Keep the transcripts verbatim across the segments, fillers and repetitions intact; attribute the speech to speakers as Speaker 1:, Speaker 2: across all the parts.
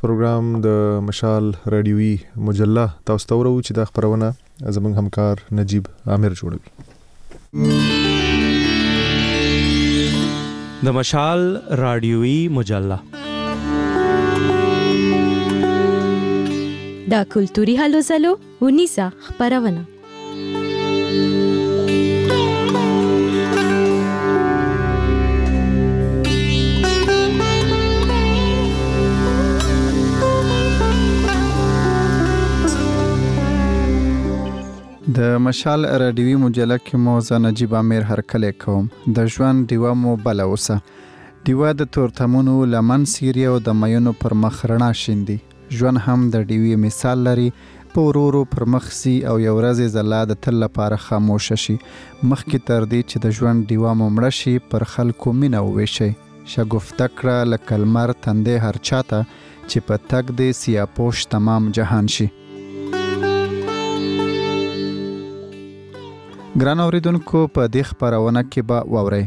Speaker 1: پروګرام د مشال رادیوي مجله تاسو ته ورو چې د خبرونه زموږ همکار نجیب عامر جوړوي.
Speaker 2: د مشال رادیوي مجله
Speaker 3: دا کلتوري هلو زلو ونیسا خبرونه.
Speaker 4: د مشال رادیوي مجله کې مو زه نجیب عامر هرکلی کوم. د ژوند ډیوه مو بله اوسه. ډیوه د تورتمونو لمن سیري او د میونو پر مخ رڼا شیندي. ژوند هم د ډیوې مثال لري، په ورو ورو پر مخ سي او یو ورځ زلا د تل لپاره خاموشه شي. مخکې تر دې چې د ژوند ډیوه مو مړه شي، پر خلکو مینه وویشئ. شګفته کړه لکه لمر تندې هر چاته، چې په تګ دې سیاپوش تمام جهان شي. ګران اوریدونکو، په دې خبرونه کې به واورئ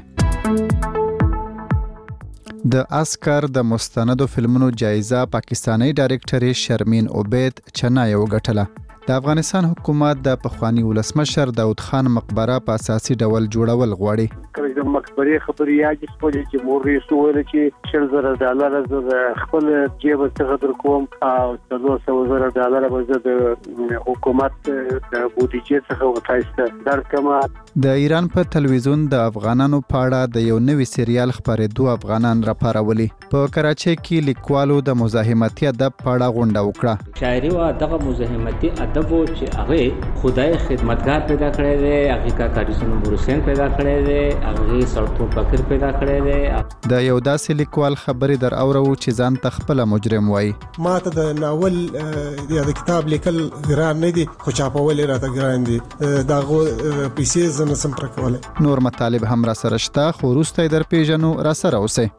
Speaker 4: د اسکر د مستندو فلمونو جایزه پاکستانی ډایرکټر شرمین عبید چنای وګټله. د افغانستان حکومت د پخوانی ولسمشر داود خان مقبره په اساسي ډول جوړول غواړي.
Speaker 5: کله د مقبرې خبرې یاد شوې چې مور یې سوال چې شل زره ډالر زه خپل جیب څخه درکوم او څلور سوه زره ډالر به زه د حکومت د بودیجې څخه وتایسته درکم.
Speaker 4: د ایران په تلویزیون د افغانانو په اړه د یو نوي سریال خبرېدو افغانان راپارولي. په کراچۍ کې لیکوالو د مزاحمتي ادب په اړه غونډه وکړه.
Speaker 6: شاعري او دغه مزاحمتي ادب چې هغه خدای خدمتګار پیدا کړی دی، هغه کا کاریسونو بورسین پیدا کړی دی، هغه سړتو فکر پیدا کړی دی.
Speaker 4: د یو داسې لیکوال خبرې در اورو چې ځان ته خپل مجرم وایي.
Speaker 7: ما ته د ناول یا د کتاب لیکل ګران نه دي، خو چاپول راته ګران دي. دغه پیسې زنه سم پر کوله.
Speaker 4: نور مطالب هم را سره شته، خو وروسته در پیژنو را سره اوسئ.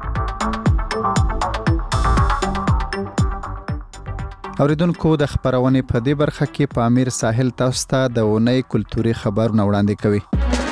Speaker 4: اوریدونکو، د خبرونې په دې برخه کې پامیر ساحل تاسو ته د اونۍ کلتوري خبرونه وړاندې کوي.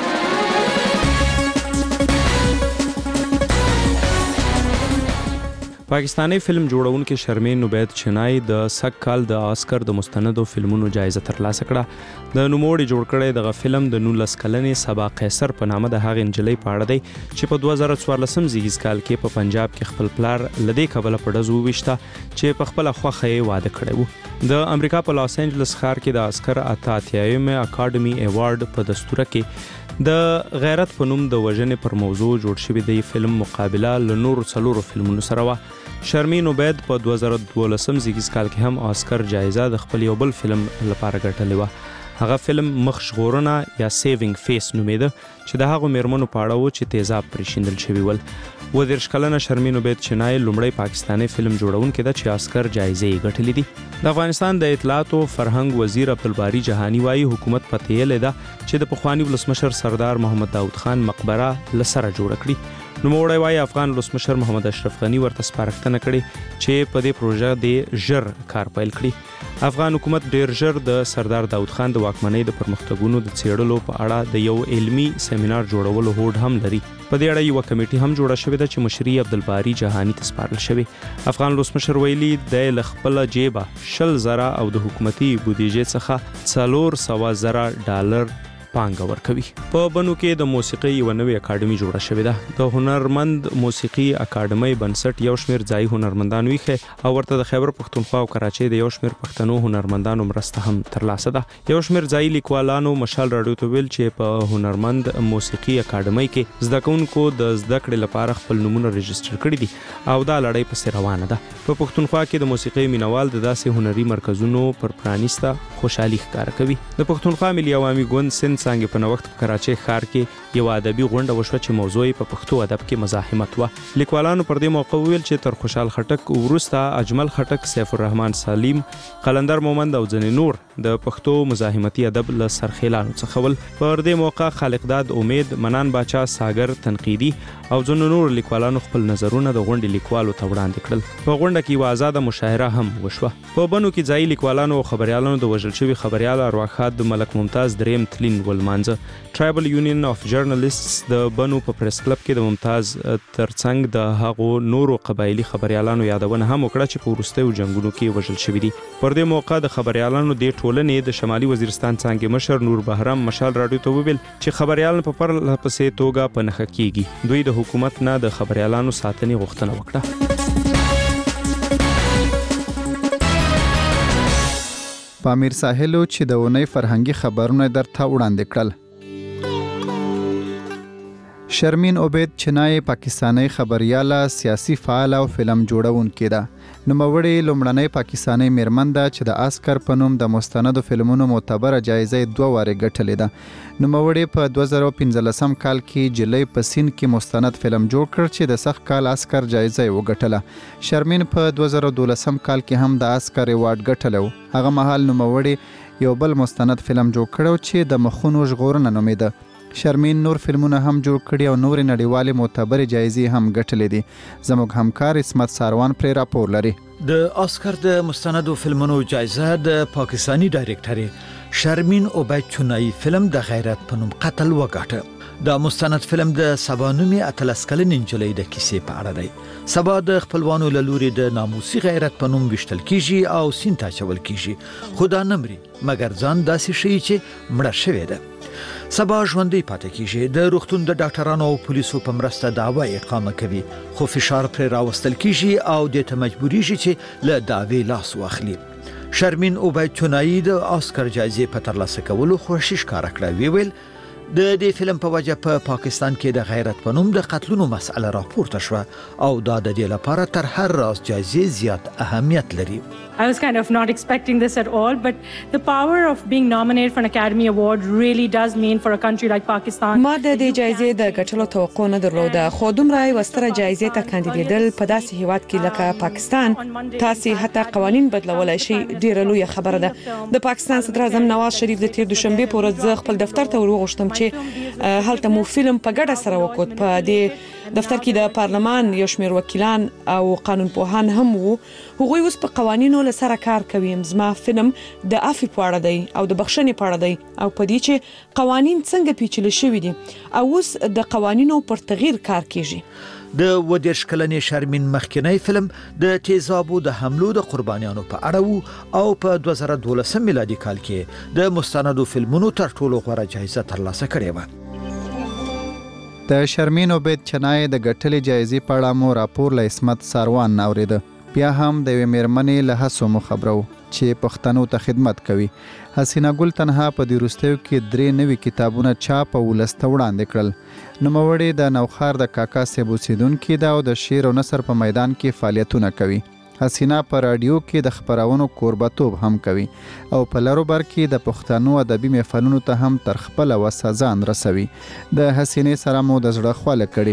Speaker 2: پاکستانی فلم جوړونکي شرمین عبید چنای د سږ کال د آسکر د مستندو فلمونو جایزه ترلاسه کړه. د نوموړي جوړ کړی دغه فلم د نولس کلنې صبا قیصر په نامه د هغې نجلۍ په اړه دی چې په دوه زره څوارلسم زیږیز کال کې په پنجاب کې خپل پلار له دې کبله په ډزو وویشته چې په خپله خوښه یې واده کړی و. د امریکا په لاس انجلس ښار کې د آسکر اته اتیایمه اکاډمي ایوارډ په دستوره کې د غیرت په نوم د وژنې پر موضوع جوړ شوی دی فلم مقابله له نورو څلورو فلمونو سره وه. شرمین عبید په دوه زره دولسم زیږیز کال کې هم آسکر جایزه د خپل یو بل فلم لپاره ګټلې وه. هغه فلم مخ ژغورنه یا سیوینګ فیس نومیده چې د هغو میرمنو په اړه و چې تیزاب پرې شیندل شوي ول. اووه دېرش کلنه شرمین عبید چنای لومړی پاکستانی فلم جوړونکی ده چې آسکر جایزې یې ګټلې دي. د افغانستان د اطلاعات او فرهنګ وزیر عبدالباري جهاني وایي حکومت پتیلې ده چې د پخواني ولسمشر سردار محمد داود خان مقبره له سره جوړه کړي. نوموړی وایي افغان ولسمشر محمد اشرف غني ورته سپارښتنه کړې چې په دې پروژه د ژر کار پیل کړي. افغان حکومت ډیر ژر د سردار داود خان د واکمنۍ د پرمختګونو د څېړلو په اړه د یو علمي سیمینار جوړولو هوډ هم لري. په دې اړه یوه کمیټي هم جوړه شوې ده چې مشري عبدالباري جهاني ته سپارل شوې. افغان ولسمشر ویلي دی له خپله جیبه شل زره او د حکومتي بودیجې څخه څلور سوه زره ډالر پانګه ورکوي. په بنو کې د موسیقۍ یوه نوې اکاډمي جوړه شوې ده. د هنرمند موسیقي اکاډمۍ بنسټ یو شمېر ځایي هنرمندان ویښی او ورته د خیبر پښتونخوا او کراچۍ د یو شمېر پښتنو هنرمندانو مرسته هم ترلاسه ده. یو شمېر ځایي لیکوالانو مشال راډیو ته ویل چې په هنرمند موسیقي اکاډمۍ کې زده کوونکو د زده کړې لپاره خپل نومونه رجسټر کړي دي او دا لړۍ پسې روانه ده. په پښتونخوا کې د موسیقۍ مینوال د داسې هنري مرکزونو پر پرانیسته خوشحالي ښکاره کوي. د پښتونخوا ملي عوامي ګوند سند څانګې په نوښت په کراچۍ ښار کې یو ادبي غونډه وشوه چې موضوع یې په پښتو ادب کې مزاحمت وه. لیکوالانو پر دې موقع وویل چې تر خوشحال خټک وروسته اجمل خټک، سیف الرحمن سالم، قلندر مومند او ځینې نور د پښتو مزاحمتي ادب له سرخیلانو څخه ول. پر دې موقع خالقداد امید، منان باچا، ساګر تنقیدي او ځینو نور لیکوالانو خپل نظرونه د غونډې لیکوالو ته وړاندې کړل. په غونډه کې یوه ازاده مشاعره هم وشوه. په بنو کې ځایي لیکوالانو او خبریالانو د وژل شوي خبریال ارواښاد ملک ممتاز دریم تلین ولمانځه. ټرایبل یونین اف جرنالیستس د بنو په پریس کلب کې د ممتاز ترڅنګ د هغو نورو قبایلی خبريالانو یادونه هم وکړه چې په وروستیو جنگونو کې وژل شوي دي. پر دې موقع د خبريالانو د ټولنې د شمالي وزیرستان څنګه مشر نور بهرام مشال رادیو ته وویل چې خبريالان په پرله پسې توګه په نښه کیږي. دوی د حکومت نه د خبريالانو ساتنې غوښتنه وکړه.
Speaker 4: پامیر ساحلو چې د اونۍ فرهنګي خبرونه درته وړاندې کړل. شرمین عبید چنای پاکستانی خبریاله، سیاسي فعال او فلم جوړونکې ده. نوموړې لومړنۍ پاکستانی میرمن ده چې د آسکر په نوم د مستندو فلمونو معتبره جایزه دوه وارې ګټلې ده. نوموړې په دوه زره پنځلسم کال کې جولای په سین کې مستند فلم جوړ کړ چې د سخت کال آسکر جایزه یې وګټله. شرمین په دوه زره دولسم کال کې هم د آسکر ایوارډ ګټلی. هغه مهال نوموړې یو بل مستند فلم جوړ کړو چې د مخونو ژغورنه نومیده. شرمین نور فلمونه هم جوړ کړي او نور نړیوالې معتبرې جایزې هم ګټلې دي. زموږ همکار اسمت ساروان پرې راپور لري.
Speaker 8: د آسکر د مستندو فلمونو جایزه د پاکستانی ډایرکټر شرمین عبید چنایی فلم د غیرت په نوم قتل وګاټه. دا مستند فلم د سبا نومي اتلس کلنې نجلۍ د کیسې په اړه دی. سبا د خپلوانو له لوري د ناموسي غیرت په نوم ویشتل کیږي او سین ته اچول کیږي، خو دا نه مري مګر ځان داسې ښیي چې مړه شوې ده. سبا ژوندۍ پاتې کیږي، د روغتون د ډاکټرانو او پولیسو په مرسته دعوه اقامه کوي، خو فشار پرې راوستل کیږي او د ته مجبوریږي چې له دعوې لاس واخلي. شرمین عبید چنایی د آسکر جایزې په ترلاسه کولو خوښي ښکاره کړه. وی ویل د دې فلم په وجه په پا پاکستان کې د غیرت په نوم د قتلونو مسأله راپورته شوه او دا د دې لپاره تر هر راز جایزې زیات اهمیت لري.
Speaker 9: I was kind of not expecting this at all, but the power of being nominated for an Academy Award really does mean for a country like Pakistan.
Speaker 10: ما د دې جایزې د ګټلو توقع نه درلوده، خو دومره یوه ستره جایزې ته کاندیدېدل په داسې هیواد کې لکه پاکستان، تاسې حتی قوانین بدلولی شي، ډېره لویه خبره ده. د پاکستان صدر اعظم نواز شریف د تیر دوشنبې په ورځ زه خپل دفتر ته ور وغوښتم چې هلته مو فلم په ګډه سره وکړ. په دې دفتر کې د پارلمان یو شمېر وکیلان او قانون پوهان هم وو. هغوی اوس په قوانینو له سره کار کوي. زما فلم د عفوې په اړه دی او د بخښنې په اړه دی او په دې چې قوانین څنګه پیچلي شوي دي او اوس د قوانینو پر تغییر کار کیږي.
Speaker 8: د اووه دېرش کلنې شرمین مخکینی فلم د تیزابو د حملو د قربانیانو په اړه وو او په دوه زره دولسم میلادي کال کې د مستندو فلمونو تر ټولو غوره جایزه ترلاسه کړې وه.
Speaker 4: د شرمین عبید چنای د ګټلې جایزې په اړه مو راپور له اسمت ساروان نه اورېده. بیا هم د یوې میرمنې له هڅو مو خبرو چې پښتنو ته خدمت کوي. حسینه ګل تنها په دې وروستیو کې درې نوي کتابونه چاپ او ولس ته وړاندې کړل. نوموړې د نوخار د کاکا صاحب اوسېدونکې ده او د شعر او نثر په میدان کې فعالیتونه کوي. حسینه په راډیو کې د خبرونو کوربتوب هم کوي او په لرو بر کې د پښتنو ادبي محفلونو ته هم تر خپله وسه ځان رسوي. د حسینې سره مو د زړه خواله کړي.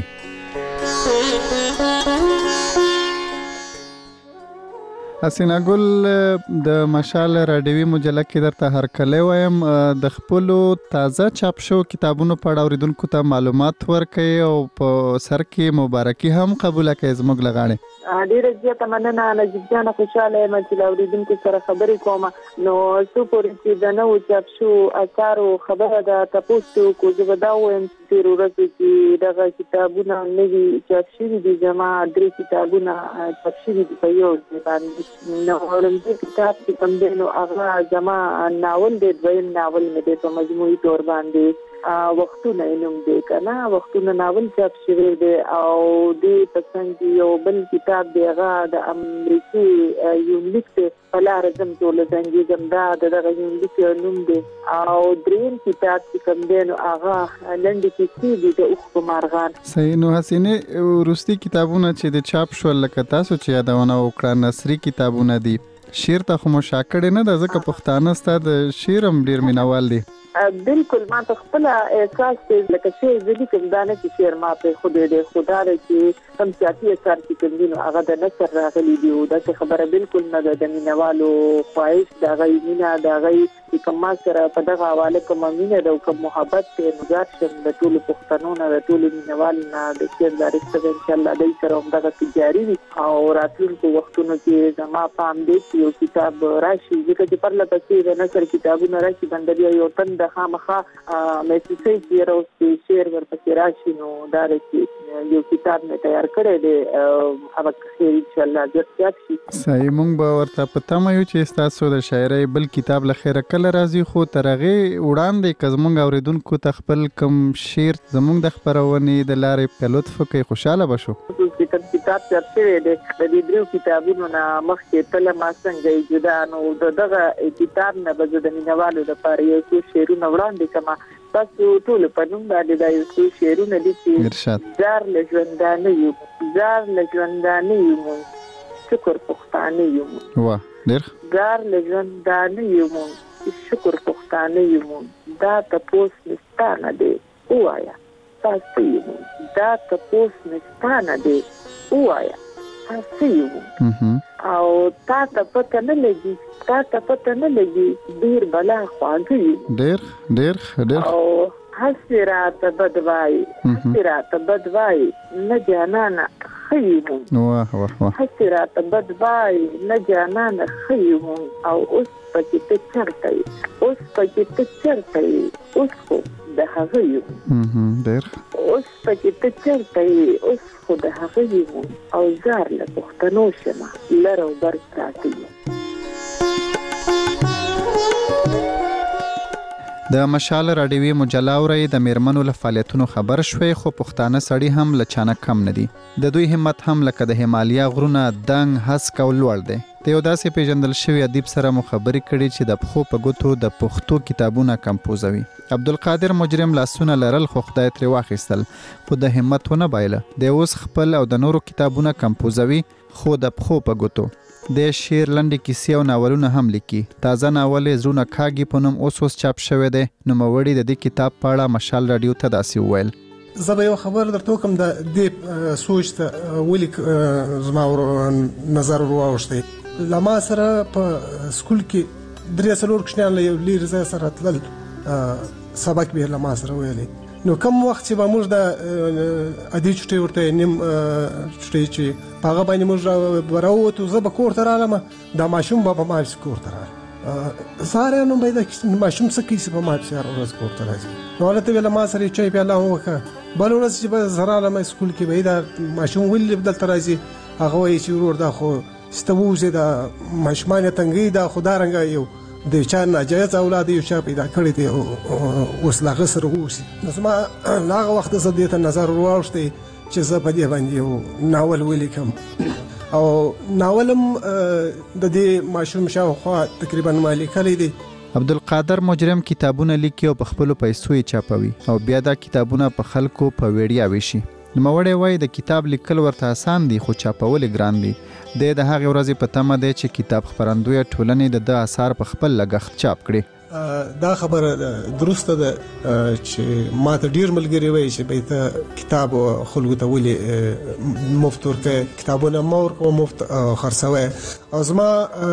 Speaker 4: حسینه ګل د مشال راډیوي مجله کې درته هرکلی وایم. د خپلو تازه چاپ شو کتابونو په اړه اورېدونکو ته معلومات ورکوي او په سر کې مبارکي هم قبوله کوي زموږ له غاړې.
Speaker 11: ډیره زیاته مننه نجیب جانه، خوشحاله یم چې له اورېدونکو سره خبرې کوم. نو څو پورې چې د نوو چاپ شو اثارو خبره ده تپوس ته وکړو. زه به دا ووایم چې تېرو ورځو کې دغه کتابونه نوي چاپ شوي دي. زما درې کتابونه چاپ شوي دي په یو ځای باندې. نو لومړی کتاب چې کوم دی نو هغه زما ناول دی، دویم ناول مې دی په مجموعي طور باندې وختونه نوم دی که نه، وختونه ناول چاپ شوی دی. او دې په څنګ کې یو بل کتاب دی، هغه د امریکې یونلیک دی، په لاره ځم ټوله زنګېږم، دا د دغه یونلیک نوم دی. او دریم کتاب چې کوم دی نو هغه لنډې کیسې دي د اوښ په مارغان.
Speaker 4: صحیح. نو حسینې وروستي کتابونه چې د چاپ شول لکه تاسو چې یادونه وکړه نثري کتابونه دي، شعر ته خو مو شا کړې نه ده ځکه پښتانه ستا د شعر هم ډېر مینوال دي.
Speaker 11: بالکل ما په خپله احساس دی لکه شعر زه لیکم، دا نه چې شعر ما پرېښودی دی، خو دا دی چې کوم سیاسي اثار چې کوم دي نو هغه د نثر راغلي دي. او داسې خبره بالکل نه ده. د مینوالو خواهش، د هغوی مینه، د هغوی چې کوم ما سره په دغه حواله کوم مینه او کوم محبت ته نګار شم د ټولو پښتنو نه د ټولو مینوال نه د شعر دارسته ان شاء الله دای سره هم دغه تجاري وي او راتلونکو وختونو کې زما پام دی چې یو کتاب راشي چې پر لته چې د نثر کتابونه راشي باندې یو تن د خامخا مې څه چې راوستي شعر ورپسې راشي نو دا چې یو کتاب مې تیار کړی دی هغه خیر ان شاء الله ځکه چې
Speaker 4: صحیح مونږ به ورته پته مې یو چې تاسو د شاعرۍ بل کتاب لخيره کله راځي خو ترغه وړاندې کزمونږ اوریدونکو تخپل کم شعر زمونږ د خبرونې د لارې په لطف کې خوشاله بشو
Speaker 11: کتاب چرته دی د دې درو کتابونو نه مخکې تل ما څنګه جدا نو دغه کتاب نه به د مینوالو لپاره یو څو شعرونه وړاندې کما تاسو ټول په نوم باندې دا یو څو شعرونه دي چې
Speaker 4: ارشاد
Speaker 11: زار لژوندانه یو زار لژوندانه یو شکر پښتانه یو
Speaker 4: واه ډېر
Speaker 11: زار لژوندانه یو شکر پښتانه یو دا تاسو نستانه دی وایا تاسو یو دا تاسو نستانه دی وایا تاسو یو او تا ته پته نه لګي تا ته پته نه لګي ډیر بلا خواږي
Speaker 4: ډیر ډیر ډیر
Speaker 11: او حسرات بدوای حسرات بدوای نه جانانا خيمون
Speaker 4: واه واه واه
Speaker 11: حسرات بدوای نه جانانا خيمون او اوس پکې ته چرته اوس پکې ته چرته اوس خو د هغه یو
Speaker 4: ډیر
Speaker 11: اوس پکې ته چرته اوس خو د هغه یو او زار له پښتنو شمه لرو بر ساتي
Speaker 4: د مشال راډیوي مجله اوري د میرمنو له فعالیتونو خبر شوي خو پښتانه سړي هم لچانه کم نه دي د دوی همت هم لکه د هیمالیا غرونه دنګ هسک او لوړ دی ته یو داسې پیژندل شوی ادیب سره مو خبرې کړي چې د پخو په ګوتو د پښتو کتابونه کمپوزوي عبدالقادر مجرم لاسونه لرل خو خدای ترې واخیستل خو د همت ونه بایله د اوس خپل او د نورو کتابونه کمپوزوي خو د پخو په ګوتو د شعر لنډې کیسې او ناولونه هم لیکي تازه ناول زړونه کاږي په نوم اوس اوس چاپ شوی دی نوموړي د دې کتاب په اړه مشال راډیو ته داسې وویل
Speaker 7: زه به یو خبر درته کوم د دې سوچ ته ولیک زما نظر ورواوښتی له ما سره په سکول کې درې څلور کوچنیان له یو لرې ځای سره تلل سبق به له ما سره ویلی نو کوم وخت چې به موږ د ادي چټي ورته نیم چټي چې هغه باندې موږ براوته زه به کور ته رالم دا ماشوم به په ما کور ته راځي ساره نو به دا ماشوم څه کیسه په ما سره ورځ کور ته راځي نو ولته ویل ما سره چې په الله وکړه بل ورځ چې به زراله ما سکول کې به دا ماشوم ولې بدل ته راځي هغه وایي چې ورور دا خو ستووزه دا ماشومان تنګي دا خدارنګ یو د چا ناجایز اولاد یو چا پیدا کړی دی اوس لا غسر ووسی نو زما هغه وخت زه دې ته نظر ورواوښتی چې زه په دې باندې یو ناول ولیکم او ناولم د دې ماشوم شاوخوا تقریبا ما لیکلی دی
Speaker 4: عبدالقادر مجرم کتابونه لیکي او په خپلو پیسو یې چاپوي او بیا دا کتابونه په خلکو په ویډیا ویشي نوموړی وایي د کتاب لیکل ورته آسان دي خو چاپول یې ګران دي د د هغې ورځې په تمه دی چې کتاب خپرندویه ټولنې د ده اثار په خپل لګښت چاپ کړي
Speaker 7: دا خبره درسته ده چې ما ته ډیر ملګري وایي چې به ته کتاب خلکو ته ولې مفت ورکړې کتابونه ما ورکوه مفت خرڅوی او زما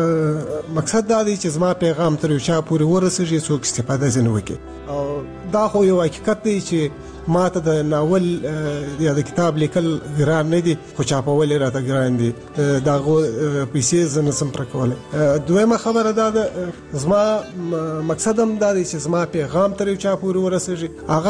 Speaker 7: مقصد دا دی چې زما پیغام تر یو چا پورې ورسېږي څوک استفاده ځینې وکړي او دا خو یو حقیقت دی چې ما ته د ناول یا د کتاب لیکل ګران نه دي خو چاپول یې راته ګران دي د هغو پیسې زه نسم پوره کولی دویمه خبره دا ده زما مقصد هم دا دی چې زما پیغام تر یو چا پورې ورسېږي هغه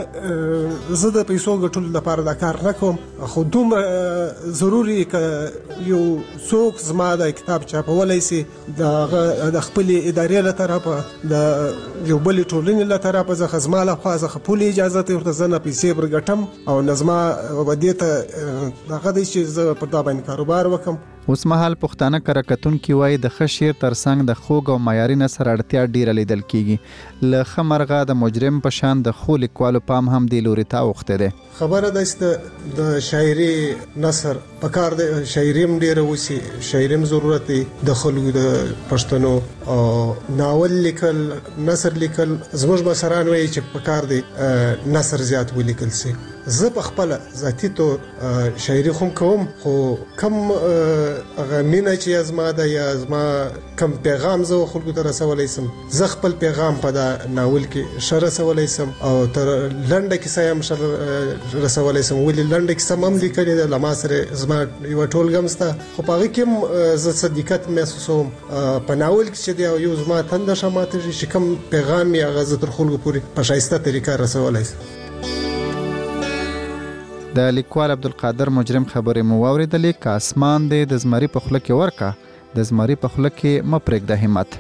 Speaker 7: که زه د پیسو ګټلو لپاره دا کار نه کوم خو دومره ضروري که یو څوک زما د کتاب چاپولی سي د هغه د خپلې ادارې له طرفه د یو بلې ټولنې له طرفه څخه زما لخوا څخه پولې اجازه ته ورته نه پیسې ورګټم او نظما ودې ته هغه دی چې زه پر دا باندې کاروبار وکم
Speaker 4: اوس مهال پښتانه کرکټونکي وایي د ښه شعر ترڅنګ د خوږ او معیاري نثر اړتیا ډیره لیدل کیږي له ښه مرغه د مجرم په شان د ښو لیکوالو پام هم دې لوري ته اوښتی دی
Speaker 7: خبره ده چې د شاعري نثر پکار دی شاعري هم ډیره وسی شاعري هم ضرورت دی د خلکو د پښتنو او ناول لیکل نثر لیکل زموږ مشران وایي چې پکار دی نثر زیات ولیکل سي زه په خپل ذاتی تور شاعري هم کوم خو کم هغه مینه چې ازما د یا ازما کم پیغام زه خلکو ته رسولای سم زه خپل پیغام په دا ناول کې شر رسولای سم او تر لنډه کې سایم شر رسولای سم ولې لنډه کې سم هم لیکلې ده لما سره ازما یو ټولګم ستا خو په هغه کې زه صدیقت محسوسوم په ناول کې چې دی یو زما تند شماته چې کم پیغام یې هغه زه تر خلکو پورې په شایسته طریقه رسولای سم.
Speaker 4: د لیکوال عبدالقادر مجرم خبرې مو واورېدلې که اسمان دی د زمري په خوله کې ورکه د زمري په خوله کې مه پرېږده همت.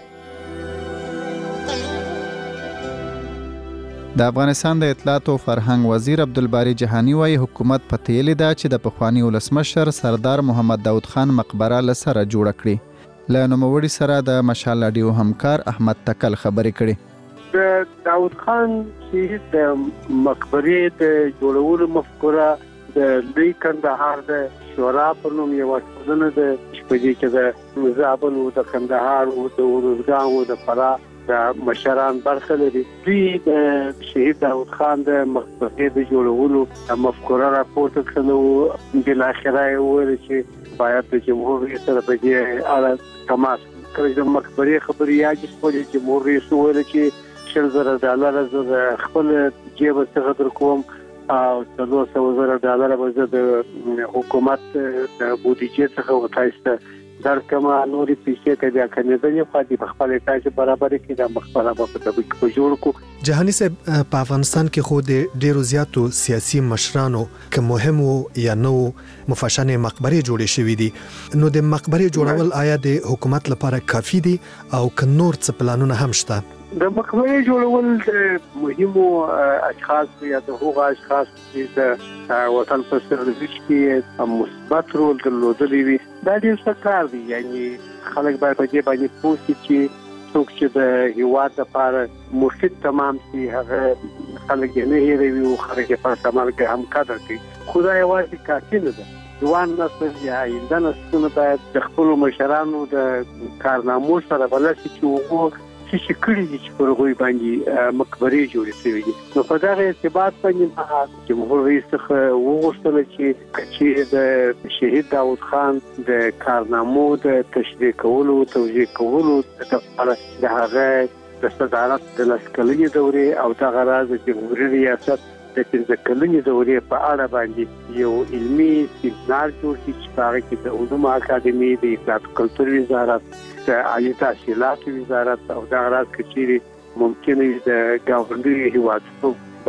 Speaker 4: د افغانستان د اطلاعات او فرهنګ وزیر عبدالباری جهانی وايي حکومت په تیلې ده چې د پخواني ولسمشر سردار محمد داود خان مقبره له سره جوړه کړي. له نوموړي سره د مشال راډیو همکار احمد تکل خبرې کړي.
Speaker 5: د داود خان چې د مقبرې د جوړولو مفکوره د لوی کندهار د شورا په نوم یو ټولنه د شپږی کې د زابل او د کندهار او د ورزګان او د فراه د مشران برخه لري. دوی د شهید داود خان د مقبرې د جوړولو مفکوره راپورته کړه او بل اخره ویل چې باید د جمهور رئیس سره په دې اړه تماس کړي. د مقبرې خبري یاد چې جمهور رئیس ویل چې شل زره ډالر زه خپل جیب څخه در کوم او څلور سوه زره ډالر به زه د حکومت د بودیجې څخه وتایسته در کما نوري پیسې ته بیا کنيدنې پاتې په خپل تاسو برابر کې د مخبره په تبلیغ په جوړ کو.
Speaker 12: جهاني صاحب په افغانستان کې خو د ډیرو زیاتو سیاسي مشرانو که مهم یا نو مفشانه مقبره جوړې شوې دي نو د مقبره جوړول آیا د حکومت لپاره کافي دي او که نور څه پلانونه هم شته؟
Speaker 5: د مقبره جوړول د مهمو اشخاص یا د هغو اشخاص چې د وطن په سرلوچ کې مثبت رول درلودلی وي دا ډېر ښه کار دی. یعنی خلک باید په دې باندې پوه شي چې څوک چې د هېواد لپاره مفید تمام شي هغه خلک یې نه هېروي او خلک یې په عمل کې هم قدر کوي. خو دا یوازې کافي نه ده. ځوان نسل یا آینده نسلونه باید د خپلو مشرانو د کارنامو سره بلد شي چې هغو چې کړي دي چې پر هغوی باندې مقبرې جوړې شوې دي. نو په دغه ارتباط باندې جمهور رئیس څخه وغوښتل چې چې د شهید داود خان د کارنامو د تشریح کولو توضیح کولو لپاره د هغه د صدارت د لس کلنې دورې او دغه راز د جمهوري ریاست د پنځه کلنې دورې په اړه باندې یو علمي سیمینار جوړ شي چې په هغه کې د علومو اکاډمي د اطلاعات او کلتور وزارت د عالی تحصیلاتو وزارت او دغه راز کچېرې ممکن د ګاونډي هیوادونو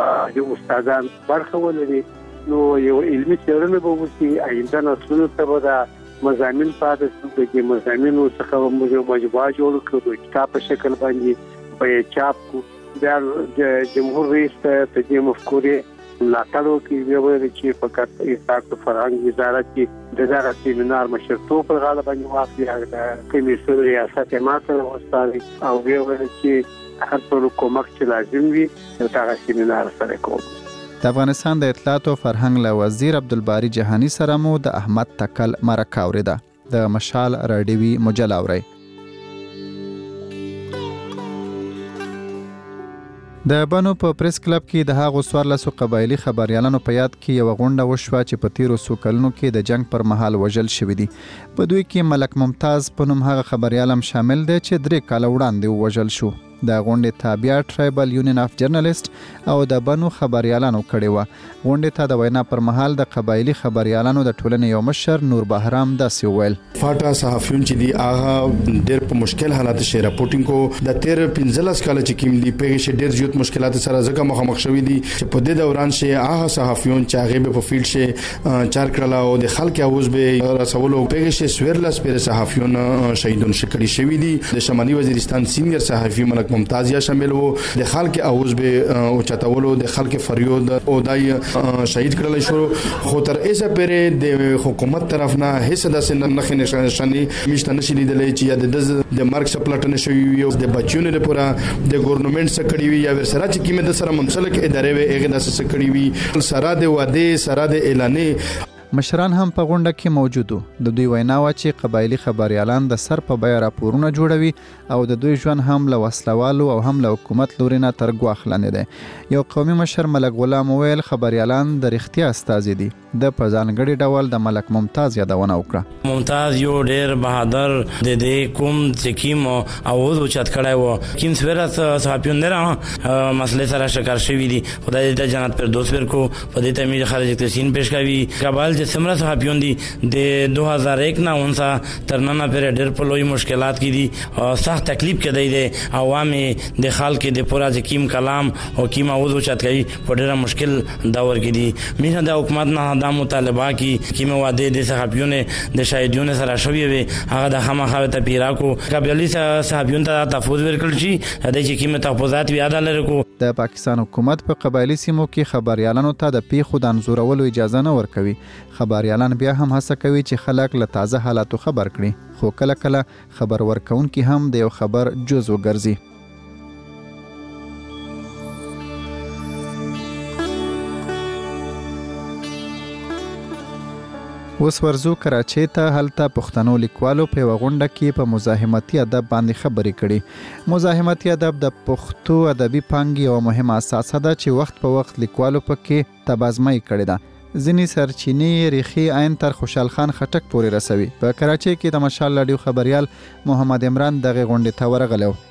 Speaker 5: د استادان برخه ولري. نو یو علمي څېړنه به وشي آینده نسلونو ته به دا مضامین پاتې شي. د دې مضامینو څخه موږ یو مجموعه جوړ کړو د کتاب په شکل باندې به چاپ کړو. بیا د جمهور رئیس ته د دې مفکورې ملاتړ وکړي ویل چې فقط اطلاعات او فرهنګ وزارت کې د دغه سیمینار مشرتوب پر غاړه باندې واخلي د کمیسیون ریاست یې ما سره واستوي او ویل چې هر څه کومک چې لازم وي دغه سیمینار سره کوم.
Speaker 4: د افغانستان د اطلاعات او فرهنګ له وزیر عبدالباری جهانی سره مو د احمد تکل مرکه اوریده. د مشال راډیوي مجله اورئ. د بنو په پریس کلب کې د هغو څوارلسو قبایلي خبریالانو په یاد کې یوه غونډه وشوه چې په تیرو څو کلونو کې د جنگ پر مهال وژل شوي دي. په دوی کې ملک ممتاز په نوم هغه خبریال هم شامل دی چې درې کاله وړاندې ووژل شو. د غونډې تابعه ټرایبل یونین اف جرنالیست او د بنو خبریالانو کړې وه. غونډې ته د وینا پر مهال د قبایلي خبریالانو د ټولنې یو مشر نور بهرام داسې وویل:
Speaker 13: فاټا صحافیون چې دي هغه ډېر په مشکل حالات شي راپورټینګ کو د تیر پنځلس کال چې کوم دي په شي ډېر زیات مشکلات سره ځکه مخامخ شوي دي چې په دې دوران شي هغه صحافیون چې هغه په فیلډ شي چار کړل او د خلک اوس به رسولو په شي سویرلس پر صحافیون شهیدون شکړي شوي دي. د شمالي وزیرستان سینیئر صحافي ملک ممتاز یا شامل وو. د خلک اوس به او چتاولو د خلک فریاد او دای شهید کړل شو. خو تر اوسه پرې د حکومت طرف نه هیڅ داسې نه نشانه مشته نشي لیدلې چې د مارک سپلټن شوی یو د بچونو لپاره د ګورنمنت سکړی وی یا ور سره چې کیمه د سره منسلک ادارې وي هغه داسې سکړی وي سره د واده سره د اعلانې.
Speaker 4: مشران هم په غونډه کې موجود وو. د دوی وینا وه چې قبایلي خبریالان د سر په بیه راپورونه جوړوي او د دوی ژوند هم له وسلوالو او هم له حکومت لوري نه تر ګواښ لاندې دی. یو قومي مشر ملک غلام وویل خبریالان د رښتیا استازي دي. د په ځانګړي ډول د ملک ممتاز یادونه وکړه.
Speaker 14: ممتاز یو ډېر بهادر د دې کوم چې کیم اواز اوچت کړی و، کیم سویره صحافیون نه مسلې سره شکار شوي دي. خدای دې جنت فردوس ورکو. په دې ته مې خارج تحسین پیش کوي. کابل چې څومره صحافیون دي د دو هزار یک نه اونسا تر نن پورې ډېر په لوی مشکلات کې دي او سخت تکلیف کې دی. د عوامي د خلک د پورا چې کیم کلام او کیم اواز اوچت کوي په ډېر مشکل دور کې دي. مینه د حکومت نه دا مطالبه کی کیم واده د صحافیون د شاهدیون سره شوی وي هغه د خامخا ته پیرا کو قبایلی صحافیون ته تحفظ ورکړل شي د چې کیم تحفظات وی ادا لري.
Speaker 4: د پاکستان حکومت په قبایلی سیمو کې خبريالانو ته د پیښو د انزورولو اجازه نه ورکوي. خبريالان بیا هم هڅه کوي چې خلک له تازه حالاتو خبر کړي، خو کله کله خبر ورکونکي هم د یو خبر جزو ګرځي. اوس ورزو کراچۍ ته. هلته پښتنو لیکوالو په یوه غونډه کې په مزاحمتي ادب باندې خبرې کړي. مزاحمتي ادب د پښتو ادبي پانګې یوه مهمه اساسه ده چې وخت په وخت لیکوالو پکې تبازمایي کړې ده. ځینې سرچینې ریښې عین تر خوشحال خان خټک پورې رسوي. په کراچۍ کې د مشال راډیو خبریال محمد عمران دغه غونډې ته ورغلی و.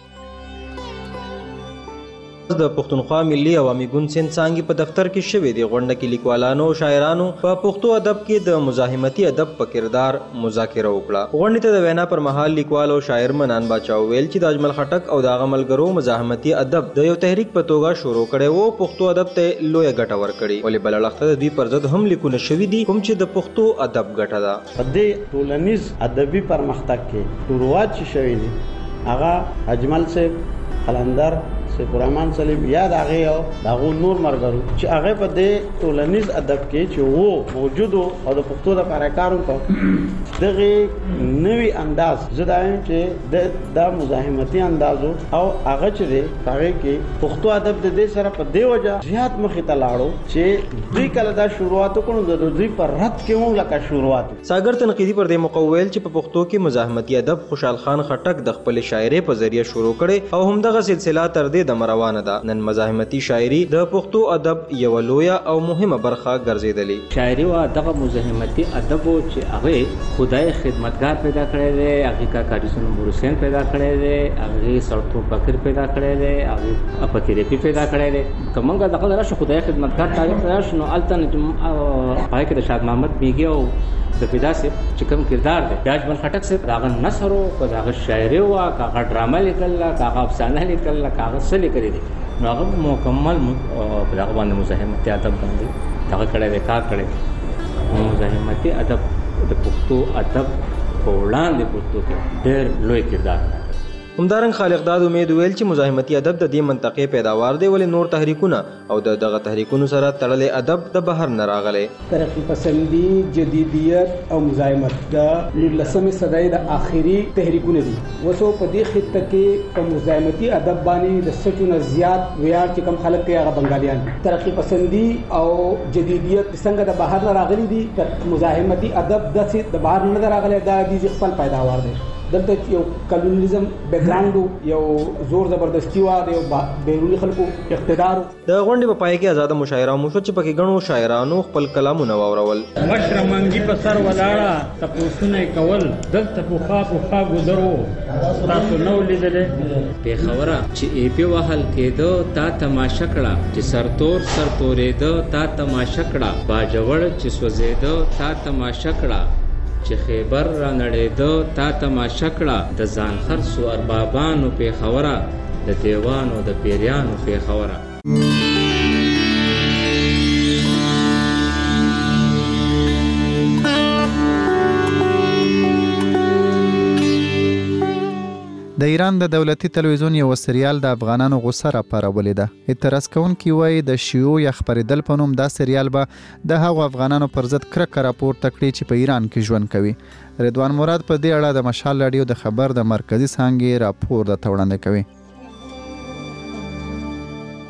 Speaker 15: د پښتونخوا ملي عوامي ګوند سند څانګې په دفتر کې شوې دي. غونډه کې لیکوالانو او شاعرانو په پښتو ادب کې د مزاحمتي ادب په کردار مذاکره وکړه. غونډې ته د وینا پر مهال لیکوال او شاعر منان باچا ویل چې د اجمل خټک او د هغه ملګرو مزاحمتي ادب د یو تحریک په توګه شروع کړی و. پښتو ادب ته لویه ګټه ورکړې، ولې بل اړخ ته د دوی پر ضد هم لیکونه شوي دي کوم چې د پښتو ادب ګټه ده.
Speaker 16: په دې ټولنیز ادبي پرمختګ کې شروعات چې شوي دي هغه اجمل صاحب، قلندر سیف الرحمن سلیم یا د هغې او د هغو نور ملګرو چې هغې په دې ټولنیز ادب کې چې وو موجود او د پښتو دپاره کار وکړو دغې نوي انداز زه دا یم چې دا مزاحمتي انداز و او هغه چې دی په هغې کې پښتو ادب د دې سره په دې وجه زیات مخې ته لاړو چې دوی کله دا شروعات وکړو د دوی په رد کې هم لکه شروعات.
Speaker 15: ساګر تنقیدي پر دې موقع ویل چې په پښتو کې مزاحمتي ادب خوشحال خان خټک د خپلې شاعرۍ په ذریعه شروع کړی او همدغه سلسله تر دې د مروانه ده. نن مزاحمتي شاعري د پښتو ادب یو لویه او مهمه برخه ګرځېدلې.
Speaker 6: شاعري او دغه مزاحمتي ادب چې هغه خدای خدمتگار پیدا کړی دی، هغه کا کاریسون مورسین پیدا کړی دی، هغه سړتو فقیر پیدا کړی دی، هغه اپکریپی پیدا کړی دی. کومه دغه راشه خدای خدمتگار تاریخ راشه نو التن پای کې د شاد محمد بیګي او د پیدا سي چې کوم کردار دی د اجمل خټک سي داغه نثر او داغه شاعري او هغه ډرامه لیکل، هغه افسانه لیکل، هغه څه لیکل دي نو هغه مکمل په دغه باندې مزاحمتي ادب باندې دغه کړی دی کار کړی. مزاحمتي ادب د پښتو ادب په وړاندې پښتو کې ډېر لوی کردار دی.
Speaker 15: همدارنګ خالق داد امید ویل چې مزاحمتي ادب د دې منطقې پیداوار دی ولې نور تحریکونه او د دغه تحریکونو سره تړلې ادب د بهر نه راغلی.
Speaker 17: ترقی پسندي، جدیدیت او مزاحمت د نولسمې صدۍ د آخري تحریکونه دي. وسو په دې خطه کې په مزاحمتي ادب باندې د سچو نه زیات ویاړ چې کوم خلک کوي هغه بنګالیان دي. ترقی پسندي او جدیدیت څنګه د بهر نه راغلي دي، مزاحمتي ادب د بهر نه راغلی دا د خپل پیداوار دی. دلته یو کلونیزم بیکګراوند یو زور زبردستی و د یو بیرونی خلکو اقتدار.
Speaker 15: د غونډې په پای کې آزاده مشاعره مو شو چې پکې ګڼو شاعرانو خپل کلامونه واورول.
Speaker 18: مشره منګي په سر ولاړه تپوسونه کول دلته پوخا پوخا ګذرو تاسو نو لیدلې
Speaker 6: پیښوره چې ای پی وهل کېدو تا تماشا کړه چې سرتور سرتورېدو تا تماشا کړه باجوړ چې سوځېدو تا تماشا کړه چې خیبر را نړېدو تا تماشا کړه د ځان خرڅو اربابانو پیښوره د دیوانو د پیریانو پیښوره.
Speaker 4: د ایران د دولتي تلویزیون یو سریال د افغانانو غوسه راپارولې ده. اعتراض کوونکي وایي د شیعو یا خپرېدل په نوم دا سریال به د هغو افغانانو پر ضد کرکه راپورته کړي چې په ایران کې ژوند کوي. رضوان مراد په دې اړه د مشال راډیو د خبر د مرکزي څانګې راپور درته وړاندې کوي.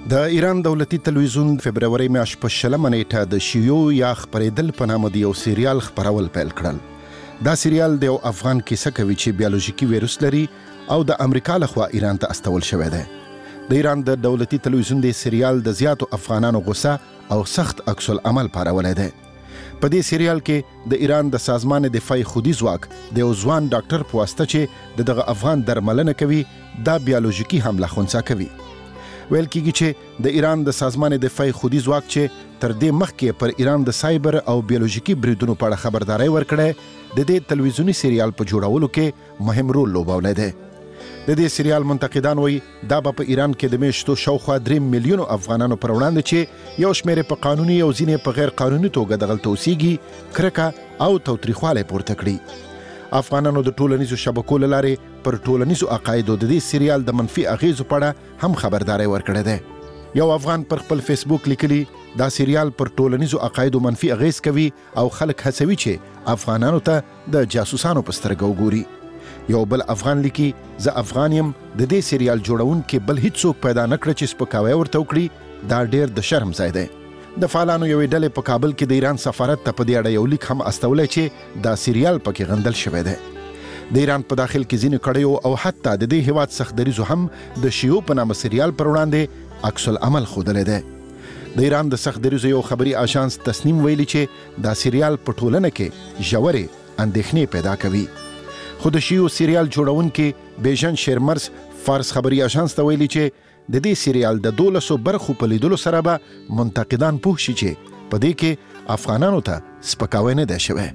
Speaker 19: د ایران دولتي تلویزیون فبرवरी میاشت په شلمه نیټه د شیو یا خبرېدل په نامه د یو سریال خبرول پیل کړل. دا سریال د یو افغان کیسه کوي چې بیولوژیکي ویروس لري او د امریکا لخوا ایران ته استول شوی دی. د ایران د دولتي تلویزیون د سریال د زیاتو افغانانو غوسه او سخت عکس العمل پارولای دی. په دې سریال کې د ایران د سازمان دفاعي خودي ځواک د یو ځوان ډاکټر په واسطه چې دغه افغان درملنه کوي دا بیولوژیکي حمله خونسا کوي. ویل کېږي چې د ایران د سازمان دفاعي خودي ځواک چې تر دې مخکې پر ایران د سایبر او بیولوژیکي بریدونو په اړه خبرداري ورکړې د دې تلویزیونی سریال په جوړولو کې مهم رول لوبولی دی. د دې سریال منتقدان وایي دا به په ایران کې د میاشتو شاوخوا درې میلیونو افغانانو پر وړاندې چې یو شمېر په قانوني او ځینې په غیر قانوني توګه دغلته اوسېږي کرکه او تاوتریخوالی پورته کړي. افغانانو د ټولنیزو شبکو له لارې پر ټولنیزو عقایدو د دې سریال د منفي اغیزو په اړه هم خبرداري ورکړې ده. یو افغان پر خپل فیسبوک لیکلي دا سریال پر ټولنیزو عقایدو منفي اغیز کوي او خلک هڅوي چې افغانانو ته د جاسوسانو په سترګه وګوري. یو بل افغان لیکي زه افغان یم د دې سریال جوړونکي بل هیڅوک پیدا نه کړ چې سپکاوی ورته وکړي دا ډیر د شرم ځای دی. د فعالانو یوې ډلې په کابل کې د ایران سفارت ته په دې اړه یو لیک هم استولی چې دا سریال پکې غندل شوی دی. د ایران په داخل کې ځینې کړیو او حتی د دې هیواد سختدریزو هم د شیو په نامه سریال پر وړاندې عکس العمل ښودلی دی. د ایران د سختدریزو یو خبري آژانس تصنیم ویلي چې دا سریال په ټولنه کې ژورې اندېښنې پیدا کوي. خو د شیو سریال جوړونکي بیژن شیرمرز فارس خبري آژانس ته ویلي چې د دې سریال د دولسو برخو په لیدلو سره به منتقدان پوه شي چې په دې کې افغانانو ته سپکاوی نه دی شوی.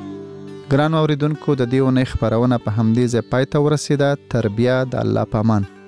Speaker 4: ګرانو اوریدونکو د دې اونۍ خپرونه په همدې ځای پای ته ورسېده. تر بیا د الله په امان.